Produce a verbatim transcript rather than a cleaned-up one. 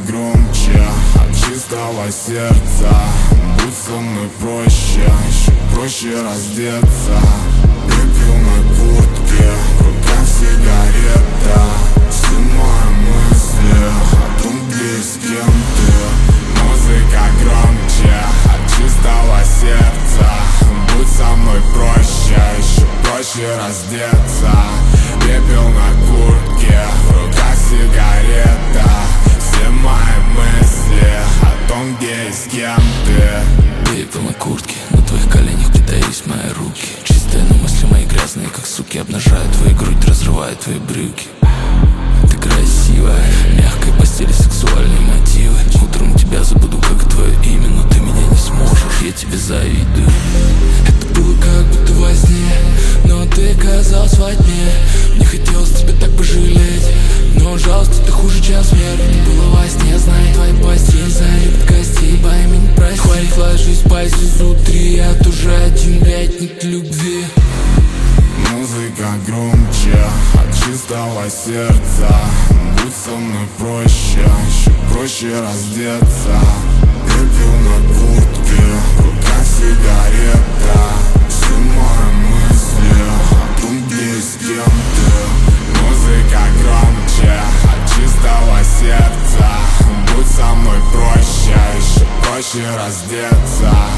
громче от чистого сердца. Будь со мной проще, еще проще раздеться. Пепел на куртке, в руках сигарета. Все мои мысли о том, где и с кем ты. Музыка громче от чистого сердца. Будь со мной проще, еще проще раздеться. Пепел на куртке, в руках сигарета. Все мои мысли о том, где и с кем ты. Пепел на куртке, на твоих коленях притаились мои руки. Чистые, но мысли мои грязные, как суки. Обнажают твою грудь, разрывают твои брюки. Ты красивая, в мягкой постели сексуальные мотивы. Утром тебя забуду, как и твое имя, но ты меня не сможешь, я тебе завидую. Это было как будто во сне, но ты оказалась во тьме. Мне хотелось тебя так пожалеть, но жалость это хуже, чем смерть. Ты была во сне, знаю твои постель, залит костей, пойми, не прости. Хватит, ложись спать изнутри, я тоже один летник любви. Музыка громче от чистого сердца. Будь со мной проще, еще проще раздеться. Пепел на куртке, в руках сигарета. Все мои мысли о том, где и с кем ты. Музыка громче от чистого сердца. Будь со мной проще, еще проще раздеться.